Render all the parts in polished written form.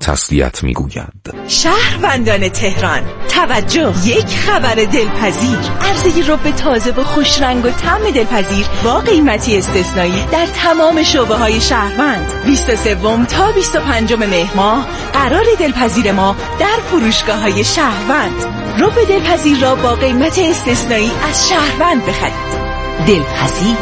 تسلیت میگوید. شهروندان تهران توجه، یک خبر دلپذیر، عرضه رب تازه و خوش رنگ و طعم دلپذیر با قیمتی استثنایی در تمام شعبه های شهروند. 23 تا 25 مهر ماه قرار دلپذیر ما در فروشگاه های شهروند. رب دلپذیر را با قیمت استثنایی از شهروند بخرید. دلپذیر.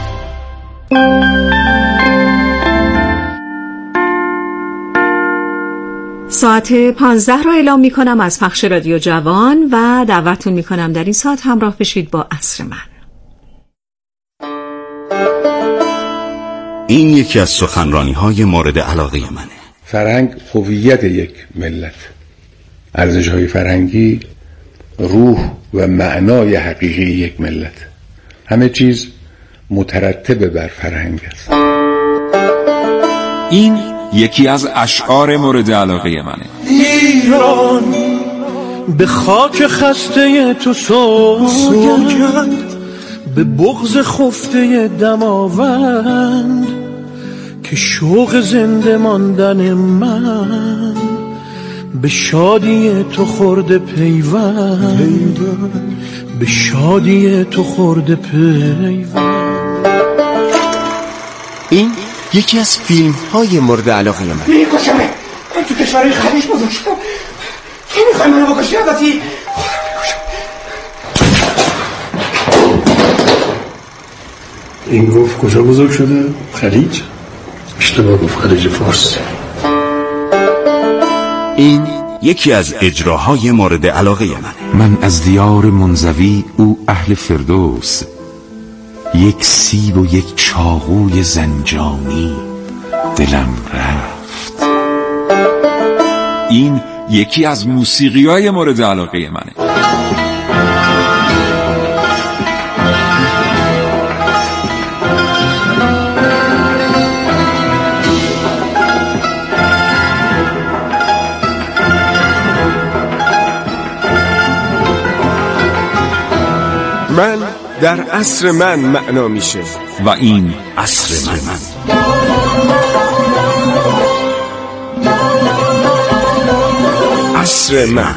ساعت 15 رو اعلام می کنم از پخش رادیو جوان و دعوتتون می کنم در این ساعت همراه بشید با عصر من. این یکی از سخنرانی‌های مورد علاقه منه. فرهنگ هویت یک ملت، ارزش‌های فرهنگی روح و معنای حقیقی یک ملت. همه چیز مترتب بر فرهنگ است. این یکی از اشعار مورد علاقه منه. ایران به خاک خسته تو سوگند، به بغض خفته دماوند، که شوق زنده ماندن من به شادی تو خورده پیوند، به شادی تو خورده پیوند. این یکی از فیلم های مورد علاقه من. میکشمه، من تو کشورهای خلیج بزرگ شدم، تو میخوای منو بکشی؟ عبدی این گفت کجا بزرگ شده؟ خلیج؟ اشتباه گفت، خلیج فارس. این یکی از اجراهای مورد علاقه منه. من از دیار منزوی، او اهل فردوس، یک سیب و یک چاقوی زنجانی دلم رفت. این یکی از موسیقی‌های مورد علاقه منه. من در عصر من معنا میشه و این عصر من. عصر من.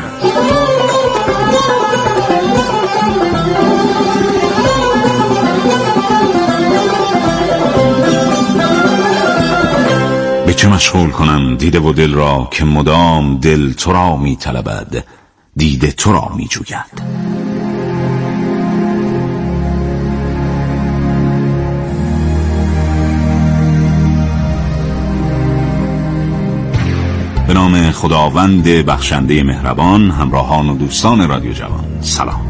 به چه مشغول کنم دیده و دل را، که مدام دل تو را می طلبد، دیده تو را می جوید. به نام خداوند بخشنده مهربان. همراهان و دوستان رادیو جوان، سلام.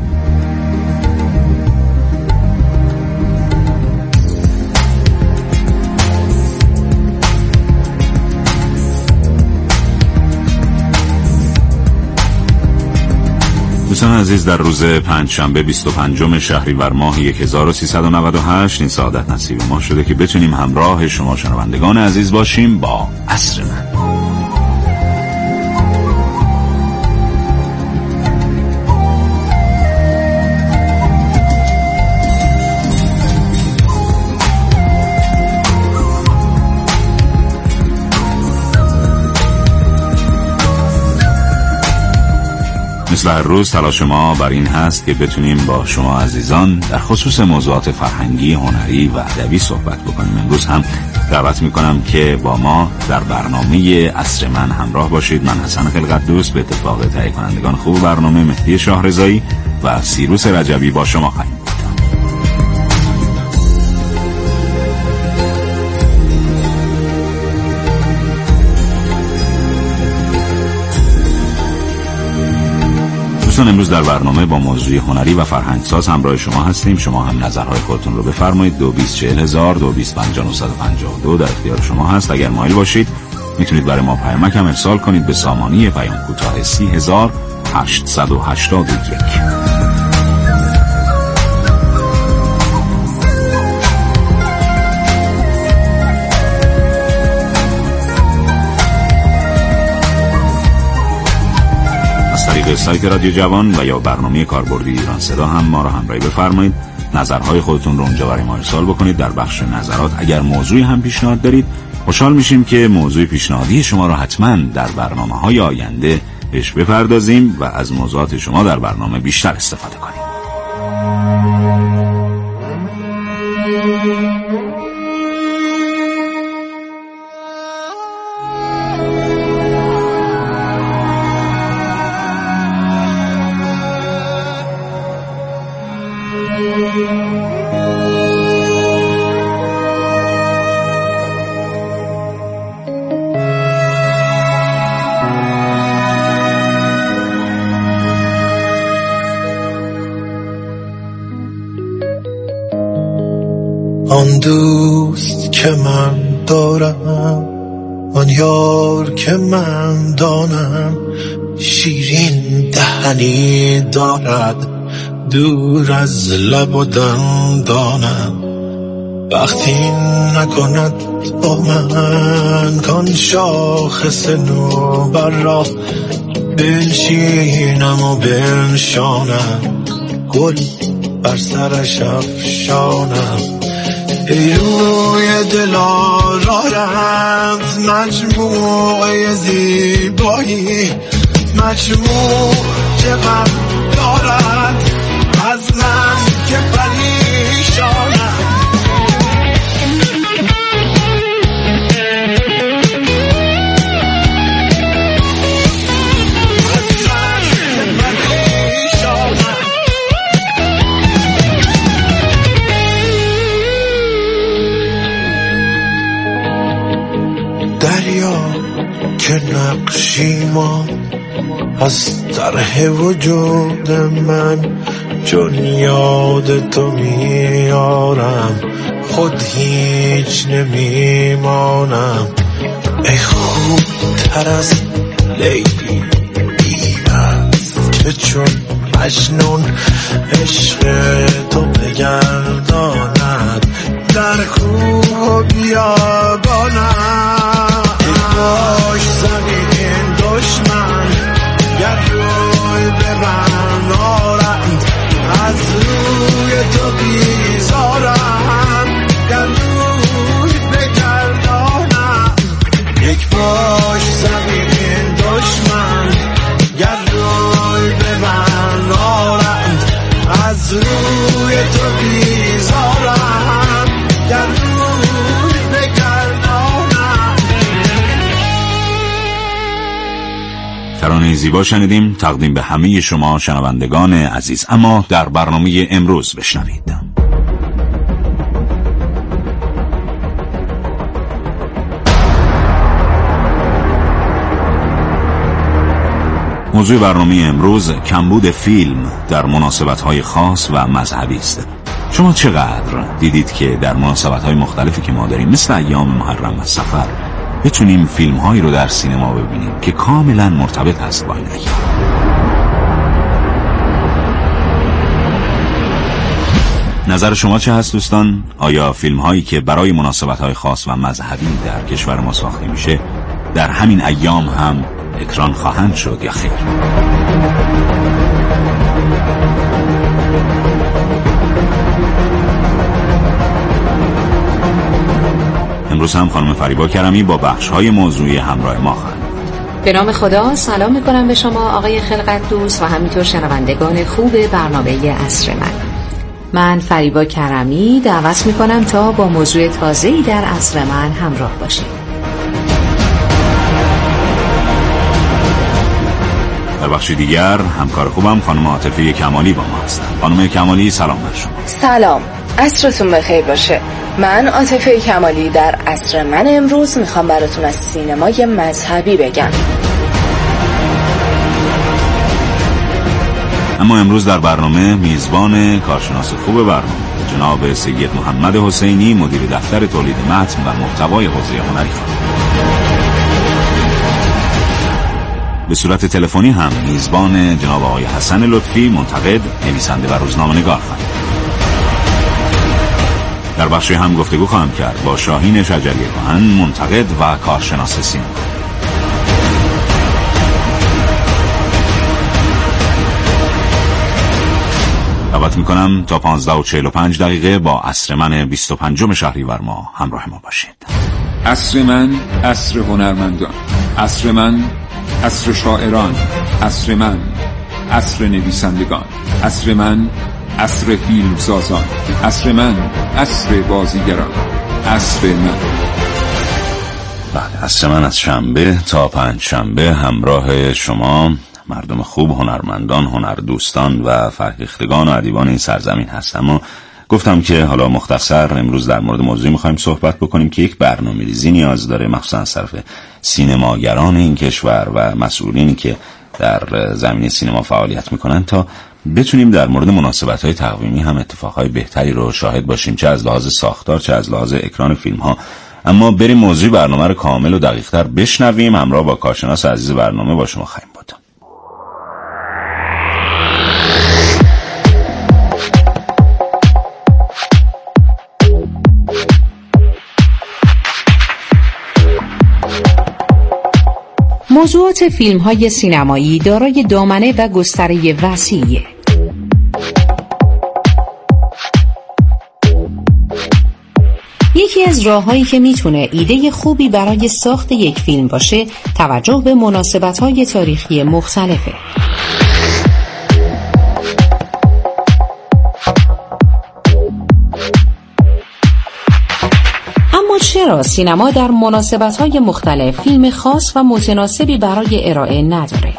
دوستان عزیز، در روز پنجشنبه 25 شهریور ماه 1398 این سعادت نصیب ما شده که بتونیم همراه شما شنوندگان عزیز باشیم با عصر من. مثل هر روز تلاش ما بر این هست که بتونیم با شما عزیزان در خصوص موضوعات فرهنگی، هنری و ادبی صحبت بکنیم. امروز هم دعوت میکنم که با ما در برنامه عصر من همراه باشید. من حسن خلقت‌دوست به اتفاق تهیه کنندگان خوب برنامه مهدی شاهرضایی و سیروس رجبی با شما خواهیم. دوستان امروز در برنامه با موضوع هنری و فرهنگساز همراه شما هستیم. شما هم نظرهای خودتون رو بفرمایید. 224000 225952 در اختیار شما هست. اگر مایل باشید میتونید برای ما پیامک هم ارسال کنید به سامانی پیام کوتاه 30881. طریق سایت رادیو جوان و یا برنامه کاربردی ایران صدا هم ما را همراهی بفرمایید. نظرهای خودتون رو اونجا برای ما ارسال بکنید. در بخش نظرات اگر موضوعی هم پیشنهاد دارید خوشحال میشیم که موضوع پیشنهادی شما رو حتما در برنامه‌های آینده بهش بپردازیم و از موضوعات شما در برنامه بیشتر استفاده کنیم. آن دوست که من دارم، آن یار که من دانم، شیرین دهنی دارد دور از لب و دندانم. وقتی نکند با من کان شاخص نوبر را، بنشینم و بنشانم، گل بر سرش افشانم. ای روی دل آرارت مجموعه زیبایی، مجموع چقدر دارد از من که پریشانم. دریا که نقشی ما از طرح وجود من، چون یاد تو میارم خود هیچ نمیمانم. ای خوب تر از لیلی بی‌مست که چون مجنون عشق تو بگرداند در کوه و بیابانم. باش زمین دشمن گر روی به من آرند، از روی تو بیزارم گر روی بگردانم. یک باش زمین دشمن گر روی به من آرند، از روی تو بیزارم گر روی بگردانم. ترانه زیبا شنیدیم تقدیم به همه شما شنوندگان عزیز. اما در برنامه امروز بشنوید. موضوع برنامه امروز کمبود فیلم در مناسبت‌های خاص و مذهبی است. شما چقدر دیدید که در مناسبت‌های مختلفی که ما داریم مثل ایام محرم و سفر بتونیم فیلم‌هایی رو در سینما ببینیم که کاملا مرتبط هست با این ایام؟ نظر شما چه هست دوستان؟ آیا فیلم‌هایی که برای مناسبت‌های خاص و مذهبی در کشور ما ساخته میشه در همین ایام هم اکران خواهند شد یا خیر؟ امروز هم خانم فریبا کرمی با بخش‌های موضوعی همراه ما خواهند. به نام خدا سلام میکنم به شما آقای خلقت دوست و همینطور شنوندگان خوب برنامه عصر من فریبا کرمی دعوت میکنم تا با موضوع تازه‌ای در عصر من همراه باشید. در بخش دیگر همکار خوبم خانم عاطفه کمالی با ما هستند. خانم کمالی سلام بر شما. سلام، عصرتون بخیر باشه. من عاطفه کمالی در عصر من امروز میخوام براتون از سینمای مذهبی بگم. اما امروز در برنامه میزبان کارشناس خوب برنامه جناب سید محمد حسینی، مدیر دفتر تولید متن و محتوای حوزه هنری خواهیم. به صورت تلفنی هم میزبان جناب آقای حسن لطفی، منتقد، نویسنده و روزنامه‌نگار خواهیم. در بخش هم گفتگو خواهم کرد با شاهین شجریه کهن، منتقد و کارشناس سینما. دعوت میکنم تا 15:45 با عصر من 25 شهریور ما همراه ما باشید. عصر من عصر هنرمندان، عصر من عصر شاعران، عصر من عصر نویسندگان، عصر من عصر فیلمسازان، عصر من عصر بازیگران، عصر من. بله، عصر من از شنبه تا پنجشنبه همراه شما مردم خوب، هنرمندان، هنردوستان و فرهیختگان و ادیبان این سرزمین هستم. و گفتم که حالا مختصر امروز در مورد موضوعی میخوایم صحبت بکنیم که یک برنامه‌ریزی نیاز داره، مخصوصا از طرف سینماگران این کشور و مسئولینی که در زمینه سینما فعالیت میکنن، تا بتونیم در مورد مناسبت‌های تقویمی هم اتفاقهای بهتری رو شاهد باشیم، چه از لحاظ ساختار چه از لحاظ اکران فیلم‌ها. اما بریم موضوع برنامه رو کامل و دقیق‌تر بشنویم. همراه با کارشناس عزیز برنامه با شما خواهیم بود. موضوعات فیلم‌های سینمایی دارای دامنه و گستره وسیعه. یکی از راه‌هایی که میتونه ایده خوبی برای ساخت یک فیلم باشه، توجه به مناسبت‌های تاریخی مختلفه. اما چرا سینما در مناسبت‌های مختلف فیلم خاص و متناسبی برای ارائه نداره؟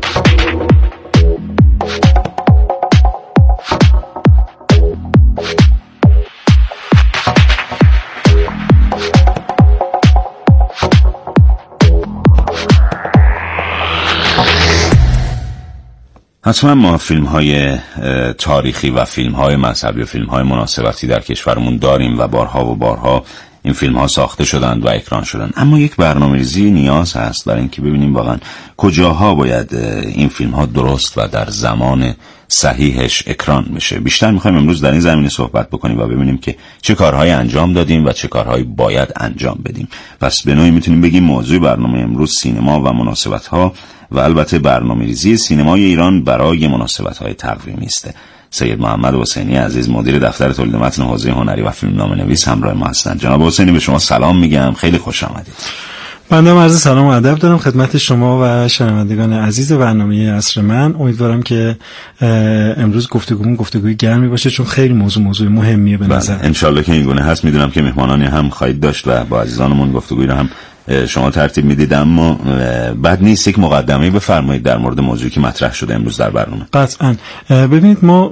حتما ما فیلم‌های تاریخی و فیلم‌های مذهبی و فیلم‌های مناسبتی در کشورمون داریم و بارها و بارها این فیلم‌ها ساخته شدند و اکران شدند. اما یک برنامه‌ریزی نیاز هست برای اینکه ببینیم واقعا کجاها باید این فیلم‌ها درست و در زمان صحیحش اکران بشه. بیشتر می‌خوایم امروز در این زمینه صحبت بکنیم و ببینیم که چه کارهایی انجام دادیم و چه کارهایی باید انجام بدیم. پس به نوعی می‌تونیم بگیم موضوع برنامه امروز سینما و مناسبت‌ها و البته برنامه‌ریزی سینمای ایران برای مناسبت‌های تقویمی است. سید محمد حسینی عزیز مدیر دفتر تولید متن حوزه هنری و فیلمنامه‌نویس همراه ما هستند. جناب حسینی به شما سلام میگم، خیلی خوش آمدید. بنده عرض سلام و ادب دارم خدمت شما و شنوندگان عزیز برنامه عصر من. امیدوارم که امروز گفتگوی گرمی باشه، چون خیلی موضوع مهمیه به نظر. ان شاء الله که این گونه هست. میدونم که مهمانانی هم خواهید داشت و با عزیزانمون گفتگویی رو هم شما ترتیب میدید، اما بد نیست یک مقدمه‌ای بفرمایید در مورد موضوعی که مطرح شده امروز در برنامه. قطعاً. ببینید، ما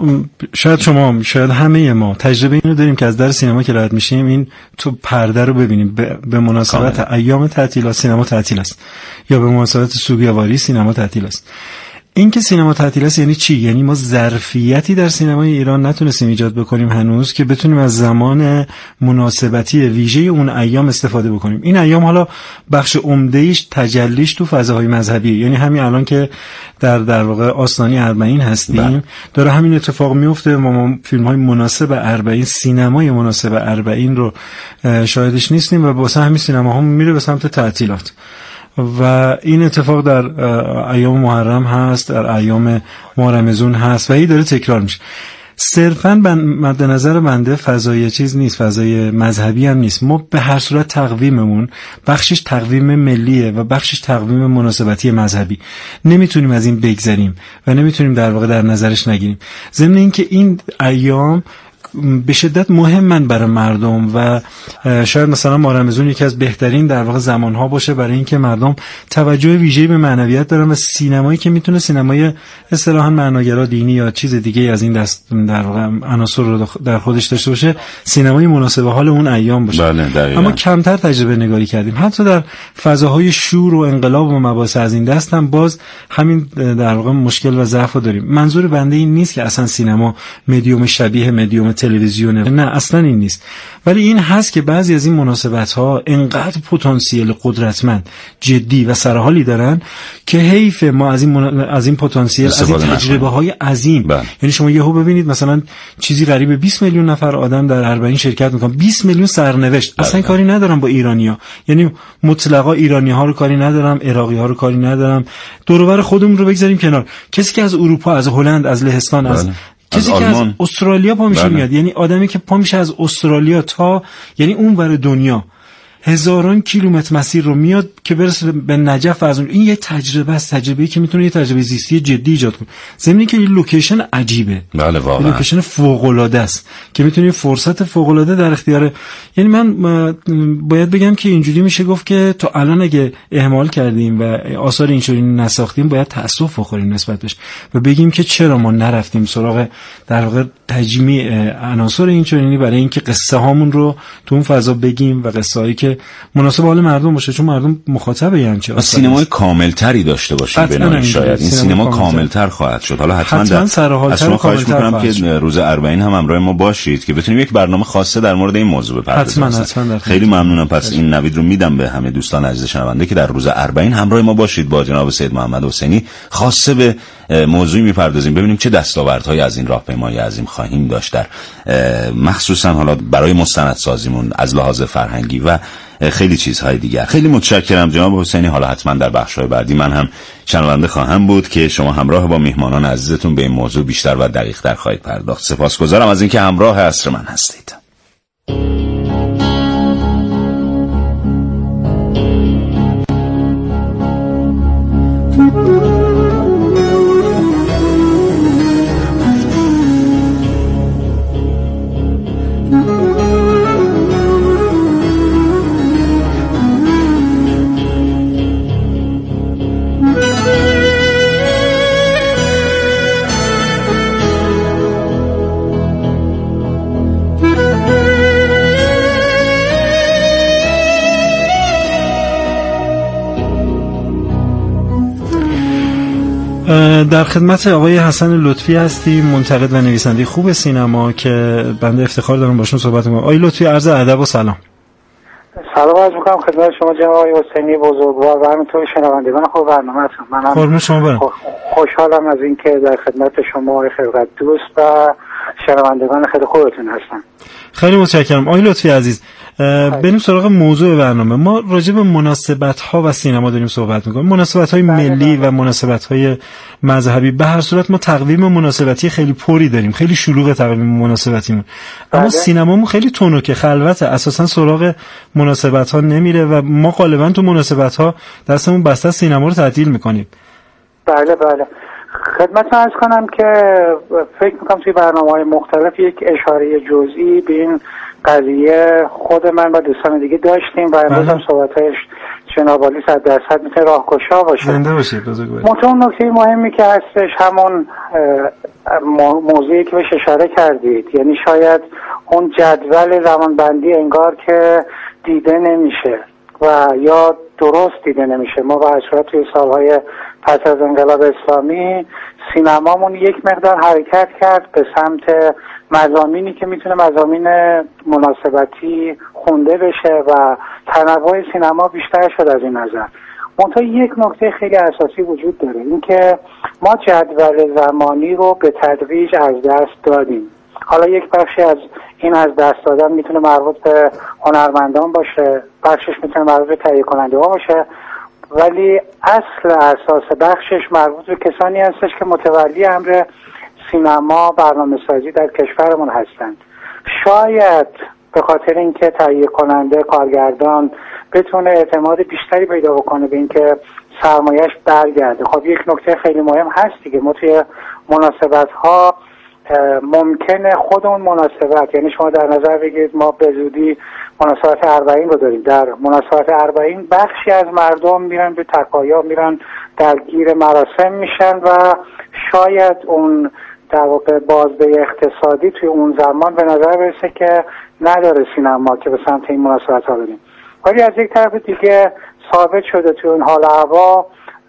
شاید همه ما تجربه اینو داریم که از در سینما که رد میشیم این تو پرده رو ببینیم. به مناسبت ایام تعطیلات سینما تعطیل است، یا به مناسبت سوگواری سینما تعطیل است. این که سینما تعطیل است یعنی چی؟ یعنی ما ظرفیتی در سینمای ایران نتونستیم ایجاد بکنیم هنوز که بتونیم از زمان مناسبتی ویژه اون ایام استفاده بکنیم. این ایام حالا بخش عمده‌ایش تجلیش تو فضاهای مذهبی، یعنی همین الان که در واقع آستانه اربعین هستیم داره همین اتفاق میفته. ما فیلم‌های مناسب اربعین، سینمای مناسب اربعین رو شاهدش نیستیم و واسه همین سینما هم میره به سمت تعطیلات. و این اتفاق در ایام محرم هست، در ایام ماه رمضان هست و این داره تکرار میشه. صرفاً مد نظر بنده فضای چیز نیست، فضای مذهبی هم نیست. ما به هر صورت تقویممون بخشش تقویم ملیه و بخشش تقویم مناسبتی مذهبی. نمیتونیم از این بگذریم و نمیتونیم در واقع در نظرش نگیریم. ضمن اینکه این ایام به شدت مهمن برای مردم و شاید مثلا ماه رمضان یکی از بهترین در واقع زمانها باشه برای اینکه مردم توجه ویژه‌ای به معنویات دارن و سینمایی که میتونه سینمای اصطلاحاً معناگرا دینی یا چیز دیگه از این دست در واقع عناصر رو در خودش داشته باشه، سینمای مناسب حال اون ایام باشه. اما کمتر تجربه نگاری کردیم. حتی در فضاهای شور و انقلاب و مباحث از این دست هم باز همین در واقع مشکل و ضعف رو داریم. منظور بنده این نیست که اصلا سینما مدیوم شبیه مدیوم تلویزیونه، نه اصلا این نیست، ولی این هست که بعضی از این مناسبت‌ها انقدر پتانسیل قدرتمند، جدی و سرحالی دارن که حیف ما از این پتانسیل، از این تجربه‌های عظیم. یعنی شما یهو ببینید مثلا چیزی قریب 20 میلیون نفر آدم در اربعین شرکت میکنن، 20 میلیون سرنوشت. اصلا کاری ندارم با ایرانی‌ها، یعنی مطلقا ایرانی‌ها رو کاری ندارم، عراقی‌ها رو کاری ندارم، دور و بر خودمون رو بگذاریم کنار. کسی که از اروپا، از هلند، از لهستان، از کسی که از استرالیا پا میشه میاد، یعنی آدمی که پا میشه از استرالیا تا یعنی اون ور دنیا، هزاران کیلومتر مسیر رو میاد که برسه به نجف. از اون این یه تجربه است، تجربه‌ای که میتونه یه تجربه زیستی جدی ایجاد کنه. ضمن که این لوکیشن عجیبه، بله واقعا لوکیشن فوق‌العاده است که میتونه فرصت فوق‌العاده در اختیار. یعنی من باید بگم که اینجوری میشه گفت که تا الان اگه اهمال کردیم و آثار اینجوری نساختیم باید تأسف بخوریم نسبت بهش و بگیم که چرا ما نرفتیم سراغ در واقع تجمیع عناصر اینجوری برای اینکه قصه هامون رو تو اون فضا بگیم و قصه هایی که مناسب حال مردم باشه، چون مردم مخاطب یعنی چه سینمای کاملتری داشته باشیم بنابراین شاید این سینما کاملتر خواهد شد. حالا حتما از شما خواهش می‌کنم که روز 40 هم همراه ما باشید که بتونیم یک برنامه خاصه در مورد این موضوع بپردازیم. حتما خیلی ممنونم. پس این نوید رو میدم به همه دوستان عزیز شنونده که در روز 40 همراه ما باشید با جناب سید محمد حسینی، خاصه به موضوعی میپردازیم ببینیم چه دستاوردهایی از این راهپیمایی عظیم خواهیم داشت در مخصوصا حالا برای مستندسازیمون از لحاظ فرهنگی و خیلی چیزهای دیگر. خیلی متشکرم جناب حسینی. حالا حتما در بخش‌های بعدی من هم شنونده خواهم بود که شما همراه با میهمانان عزیزتون به این موضوع بیشتر و دقیق‌تر خواهید پرداخت. سپاسگزارم از اینکه همراه عصر من هستید. در خدمت آقای حسن لطفی هستیم، منتقد و نویسنده خوب سینما که بنده افتخار دارم باشون صحبت کنم. آقای لطفی عرض ادب و سلام. سلام عرض می‌کنم خدمت شما جناب آقای حسینی بزرگوار و همینطور شنوندگان خوب برنامه‌تون. منم خوشحالم از اینکه در خدمت شما آقای خلقت دوست و شنوندگان خیلی خوبتون هستم. خیلی متشکرم. آقای لطفی عزیز، بریم سراغ موضوع برنامه. ما راجع به مناسبت‌ها و سینما داریم صحبت می‌کنیم، مناسبت‌های ملی و مناسبت‌های مذهبی. به هر صورت ما تقویم مناسبتی خیلی پری داریم، خیلی شلوغ تقویم مناسبتیمون، اما سینمامون خیلی تونوکه، خلوته، اساساً سراغ مناسبت‌ها نمیره و ما غالباً تو مناسبت‌ها دستمون بسته سینما رو تعطیل می‌کنیم. بله خدمتتون عرض کنم که فکر می‌کنم توی برنامه‌های مختلف یک اشاره جزئی به این قضیه خود من و دوستان دیگه داشتیم و امروز هم صحبتش جناب عالی 100% میتونه راهگشا باشه. زنده باشید بزرگوار. اون نکته مهمی که هستش همون موضوعی که بهش اشاره کردید، یعنی شاید اون جدول زمانبندی انگار که دیده نمیشه و یا درست دیده نمیشه. ما به هر صورت توی سالهای پس از انقلاب اسلامی سینمامون یک مقدار حرکت کرد به سمت مضامینی که میتونه مضامین مناسبتی خونده بشه و تنوع سینما بیشتر شد از این نظر. منتها یک نکته خیلی اساسی وجود داره، این که ما جدول زمانی رو به تدریج از دست دادیم. حالا یک بخشی از این از دست دادن میتونه مربوط به هنرمندان باشه، بخشش میتونه مربوط به تهیه کننده ها باشه، ولی اصل اساس بخشش مربوط به کسانی هستش که متولی امر سینما برنامه سازی در کشورمون هستند. شاید به خاطر اینکه تهیه کننده، کارگردان بتونه اعتماد بیشتری پیدا بکنه به اینکه سرمایه‌اش برگرده. خب یک نکته خیلی مهم هست دیگه، ما توی مناسبت‌ها ممکنه خود اون مناسبت، یعنی شما در نظر بگیرید ما به زودی مناسبت 40 رو داریم. در مناسبت 40 بخشی از مردم میرن به تقایا، میرن درگیر مراسم میشن و شاید اون در واقع بازده اقتصادی توی اون زمان به نظر برسه که نداره سینما که به سمت این مناسبت ها بریم. ولی از یک طرف دیگه ثابت شده توی اون حال هوا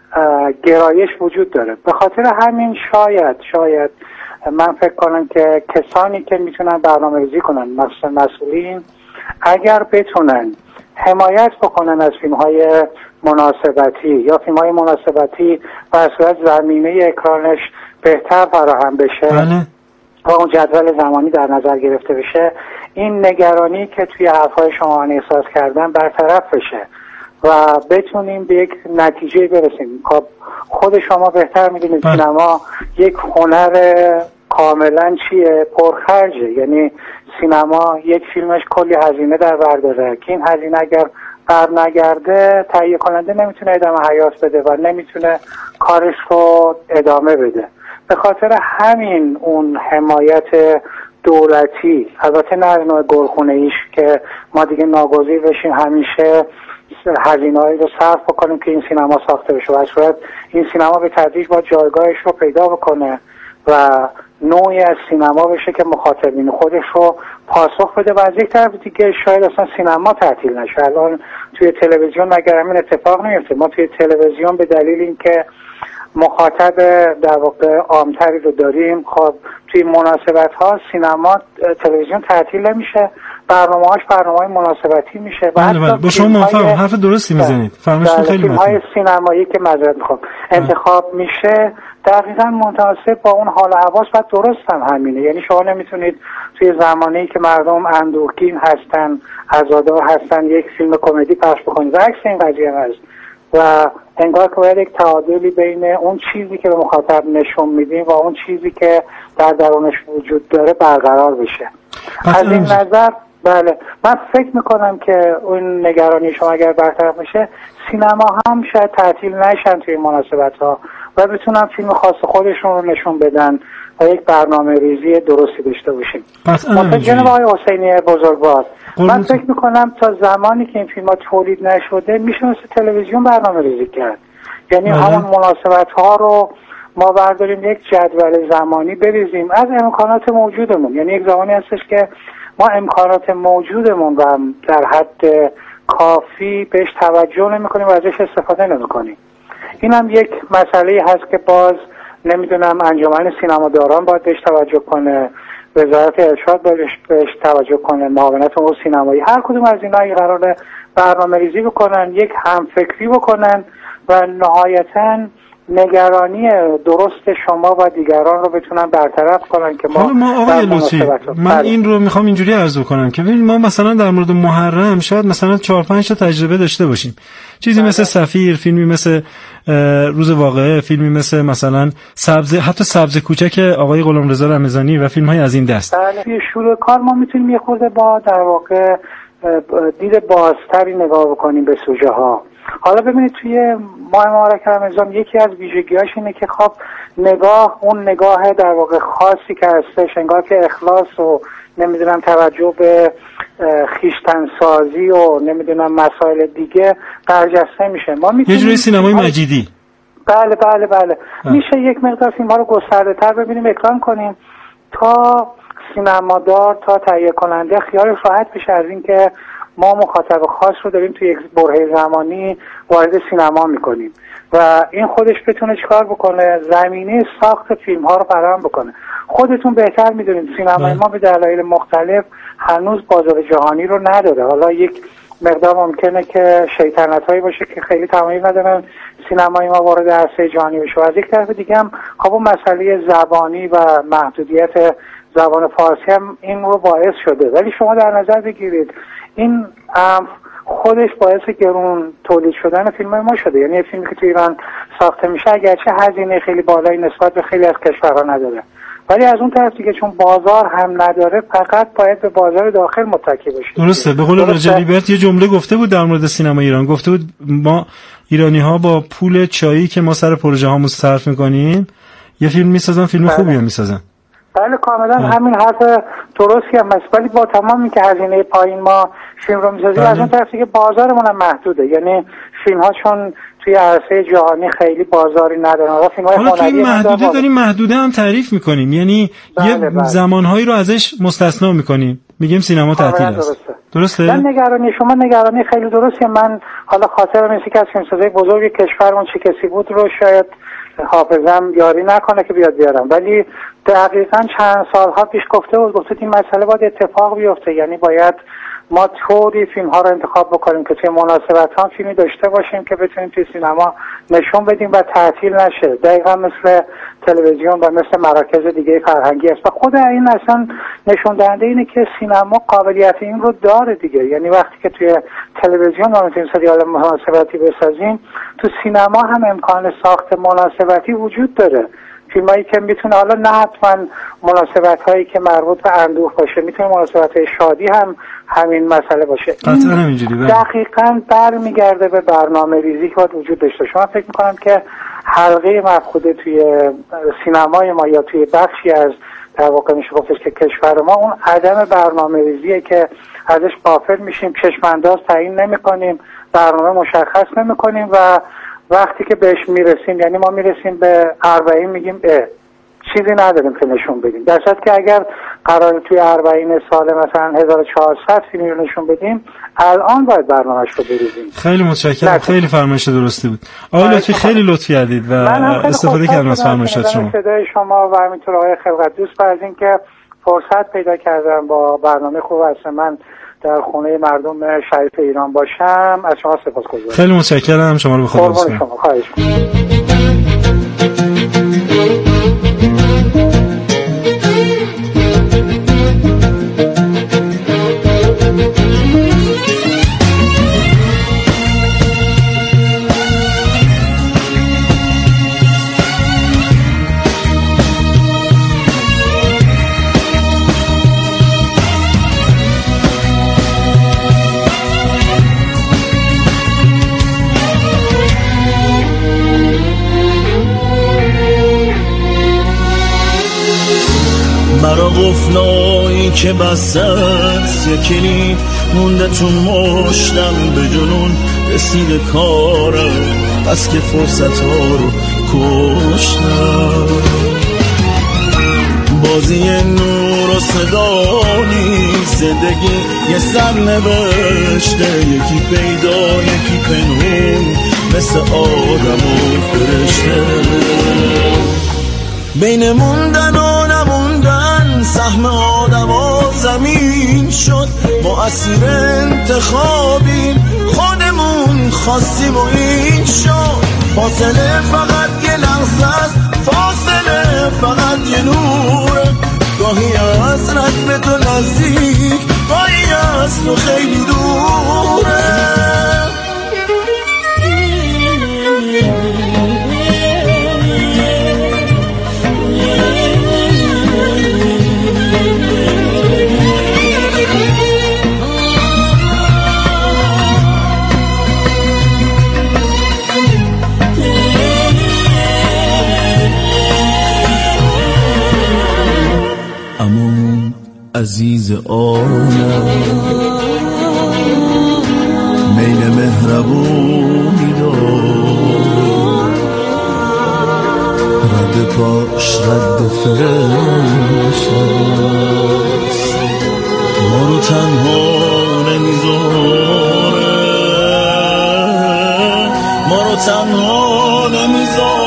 گرایش وجود داره. به خاطر همین شاید من فکر کنم که کسانی که میتونن برنامه‌ریزی کنن، مثلا مسئولین، اگر بتونن حمایت بکنن از فیلم‌های مناسبتی یا فیلم‌های مناسبتی و از صورت زمینه اکرانش بهتر فراهم بشه و اون جدول زمانی در نظر گرفته بشه، این نگرانی که توی حرف‌های شما احساس کردن برطرف بشه و بتونیم به یک نتیجه برسیم. خب خود شما بهتر میدونید سینما یک هنر کاملا پرخرجه، یعنی سینما یک فیلمش کلی هزینه در بر داره که این هزینه اگر برنگرده تهیه کننده نمیتونه ادامه حیات بده و نمیتونه کارش رو ادامه بده. به خاطر همین اون حمایت دولتی، البته نه نوع گلخونه ایش که ما دیگه ناگزیر بشیم همیشه هزینه‌ای رو صرف بکنیم که این سینما ساخته بشه، و صورت این سینما به تدریج با جایگاهش رو پیدا بکنه و نوعی از سینما بشه که مخاطبین خودش رو پاسخ بده و از یک طرف دیگه شاید اصلا سینما تعطیل نشه. الان توی تلویزیون مگر همین اتفاق نمیفته؟ ما توی تلویزیون به دلیل اینکه مخاطب در واقع عامتری رو داریم، خب توی مناسبت ها سینما تلویزیون تعطیل نمیشه، برنامه‌هاش برنامه‌های مناسبتی میشه. بله با شما موافقم، حرف درستی میزنید. فرمایشتون خیلی مهمه. فیلم‌های سینمایی که معذرت می‌خوام انتخاب میشه دقیقاً متناسب با اون حال و حواس و درست هم همینه. یعنی شما نمیتونید توی زمانی که مردم اندوهگین هستن، عزادار هستن، یک فیلم کمدی پخش بکنید. عکس این قضیه هست و انگار که باید یک تعادلی بین اون چیزی که به مخاطب نشون میدیم و اون چیزی که در درونش وجود داره برقرار بشه. از این نظر بله من فکر میکنم که اون نگرانی شما اگر برطرف بشه سینما هم شاید تعطیل نشن توی مناسبت ها و بتونن فیلم خاص خودشون رو نشون بدن و یک برنامه ریزی درستی داشته باشیم. جناب آقای حسینی بزرگوار، من فکر میکنم تا زمانی که این فیلم ها تولید نشده میشه مثل تلویزیون برنامه ریزی کرد. یعنی همون مناسبت ها رو ما برداریم یک جدول زمانی بریزیم از امکانات موجودمون. یعنی یک زمانی هستش که ما امکانات موجودمون رو هم در حد کافی بهش توجه نمی کنیم و ازش استفاده نمی کنیم. این هم یک مسئله هست که باز نمیدونم انجمن سینماداران باید بهش توجه کنه، وزارت ارشاد بهش توجه کنه، معاونت امور سینمایی، هر کدوم از اینا قراره برنامه ریزی بکنن، یک همفکری بکنن و نهایتاً نگرانی درست شما و دیگران رو بتونن برطرف کنن که ما آقای لطفی من این رو میخوام اینجوری عرض کنم که ببینید ما مثلا در مورد محرم شاید مثلا 4-5 تا تجربه داشته باشیم، چیزی مثل سفیر، فیلمی مثل روز واقعه، فیلمی مثلا سبز، حتی سبز کوچک آقای غلامرضا رمضانی و فیلم‌های از این دست. بله شروع کار ما میتونیم یه خورده با در واقع دید بازتری نگاه بکنیم به سوژه ها. حالا ببینید توی ماه مبارک رمضان یکی از ویژگی‌هاش اینه که خب اون نگاه در واقع خاصی که هستش، انگار که اخلاص و نمیدونم توجه به خویشتن‌سازی و نمیدونم مسائل دیگه برجسته میشه. ما یه جوری سینمای مجیدی. بله میشه یک مقدار فیلم‌ها رو گسترده‌تر ببینیم، اکران کنیم تا سینمادار تا تهیه کننده خیالش راحت بشه از اینکه ما مخاطب خاص رو داریم توی یک برهه زمانی وارد سینما میکنیم و این خودش بتونه چیکار بکنه؟ زمینه ساخت فیلم ها رو فراهم بکنه. خودتون بهتر میدونید سینمای ما به دلایل مختلف هنوز بازار جهانی رو نداره. حالا یک مقدار ممکنه که شیطنت هایی باشه که خیلی تمایل ندارن سینمای ما وارد عرصه جهانی بشه. از یک طرف دیگه هم خب اون مسئله زبانی و محدودیت زبان فارسی هم این رو باعث شده. ولی شما در نظر بگیرید این خودش باعث گرون تولید شدن فیلم ما شده. یعنی فیلمی که تو ایران ساخته میشه اگرچه هزینه خیلی بالایی نسبت به خیلی از کشورها نداره، ولی از اون طرف دیگه چون بازار هم نداره فقط باید به بازار داخل متکی باشه. درسته. به قول راجع لیبرت یه جمله گفته بود در مورد سینما ایران، گفته بود ما ایرانی ها با پول چایی که ما سر پروژه هامون صرف میکنیم یه فیلم میسازن، فیلم خوبی هم میسازن. بله کاملا همین حرف درستی هم هست، ولی با تمامی که هزینه پایین ما فیلم رو میسازیم از اون طرف دیگه بازارمون هم محدوده. یعنی فیلم ها چون توی عرصه جهانی خیلی بازاری ندارن. حالا توی محدوده داریم محدوده هم تعریف میکنیم، یعنی یه زمانهایی رو ازش مستثنا میکنیم، میگیم سینما تعطیل است. درسته؟ من نگرانی خیلی درسته. من حالا خاطرم نیست که از فیلمسازای بزرگ کشورمون چه کسی بود رو شاید حافظم یاری نکنه که بیارم، ولی دقیقاً چند سالها پیش گفته این مسئله باید اتفاق بیفته. یعنی باید ما طوری فیلم ها رو انتخاب بکنیم که توی مناسبت ها فیلمی داشته باشیم که بتونیم توی سینما نشون بدیم و تعطیل نشه. دقیقاً مثل تلویزیون و مثل مراکز دیگه فرهنگی است و خود این اصلا نشون دهنده اینه که سینما قابلیت این رو داره دیگه. یعنی وقتی که توی تلویزیون ما میتونیم سریال مناسبتی بسازیم، تو سینما هم امکان ساخت مناسبتی وجود داره. فیلمایی که میتونه حالا نه حتما مناسبت هایی که مربوط به اندوه باشه، میتونه مناسبت های شادی هم همین مسئله باشه. دقیقاً برمیگرده به برنامه ریزی که باید وجود داشته. شما فکر میکنم که حلقه مفقوده توی سینمای ما یا توی بخشی از در واقع میشه گفتش که کشور ما اون عدم برنامه ریزیه که ازش غافل میشیم، چشمانداز تعیین نمیکنیم، برنامه مشخص نمیکنیم و وقتی که بهش میرسیم، یعنی ما میرسیم به 40 میگیم چیزی نداریم که نشون بدیم، در صورتی که اگر قرار توی 40 سال مثلا 1400 فیلم رو نشون بدیم الان باید برنامه‌اش رو بریزیم. خیلی متشکرم، خیلی فرمایش درستی بود آقای لطفی، خیلی لطف کردید و استفاده کردم از فرمایشات شما. صدای شما و همینطور آقای خلقت دوست و از اینکه فرصت پیدا کردم با برنامه خوب اصر من در خونه مردم شریف ایران باشم، از شما سپاسگزارم. خیلی متشکرم، شما رو به خدا بسپارم. شما خواهش می‌کنم. مرا قفلایی که بست یکی مونده تو مشتم، به جنون رسید کارم بس که فرصت ها رو کشتم. بازی نور و صدا نیست، زندگی یه سر نوشته، یکی پیدا یکی پنهون مثل آدم و فرشته. بین موندن و نموندن سهم آدم و زمین شد، ما اسیر انتخابیم خودمون خواستیم و این شد. فاصله فقط یه لحظه است، فاصله فقط یه نوره، گاهی از رد به تو نزدیک، گاهی از تو خیلی دوره. عزیز آنم میل مهربونی دار، رد پاش رد فرش است، ما رو تنها نمیذاره، ما رو تنها نمیذاره.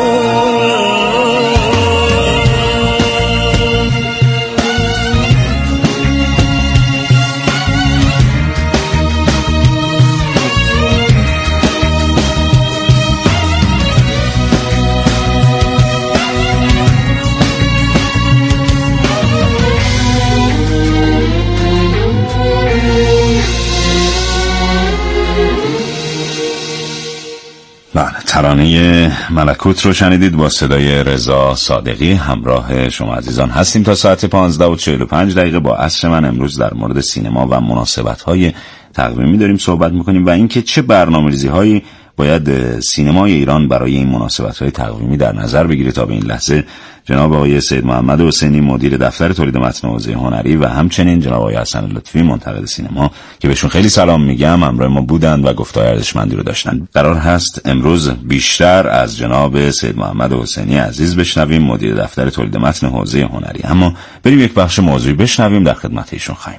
ترانه ملکوت رو شنیدید با صدای رضا صادقی. همراه شما عزیزان هستیم تا ساعت 15:45 با عصر من. امروز در مورد سینما و مناسبت‌های تقویمی داریم صحبت می‌کنیم و اینکه چه برنامه‌ریزی‌هایی باید سینمای ایران برای این مناسبت‌های تقویمی در نظر بگیره. تا به این لحظه جناب آقای سید محمد حسینی مدیر دفتر تولید متن حوزه هنری و همچنین جناب آقای حسن لطفی منتقد سینما که بهشون خیلی سلام میگم همراه ما بودند و گفتار ارزشمندی رو داشتن. قرار هست امروز بیشتر از جناب سید محمد حسینی عزیز بشنویم مدیر دفتر تولید متن حوزه هنری، اما بریم یک بخش موضوعی بشنویم، در خدمت ایشون خواهیم.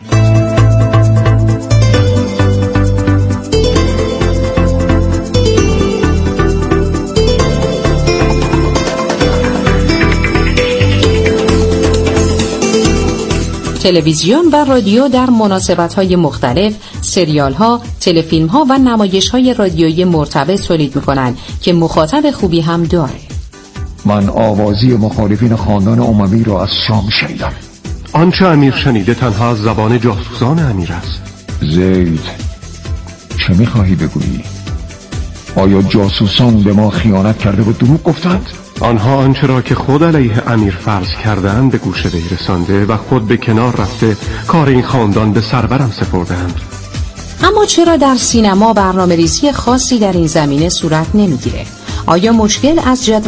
تلویزیون و رادیو در مناسبت‌های مختلف، سریال‌ها، تلفیلم‌ها و نمایش‌های رادیویی مرتبط تولید می‌کنند که مخاطب خوبی هم داره. من آوازی مخالفین خاندان اموی را از شام شنیدم. آنچه امیر شنیده تنها از زبان جاسوسان امیر است. زید، چه می‌خواهی بگویی؟ آیا جاسوسان به ما خیانت کرده و دروغ گفتند؟ آنها آنچه را که خود علیه امیر فرض کردند به گوش وی رسانده و خود به کنار رفته کار این خاندان به سرورم سپردند. اما چرا در سینما برنامه‌ریزی خاصی در این زمینه صورت نمیگیره؟ آیا مشکل از جدول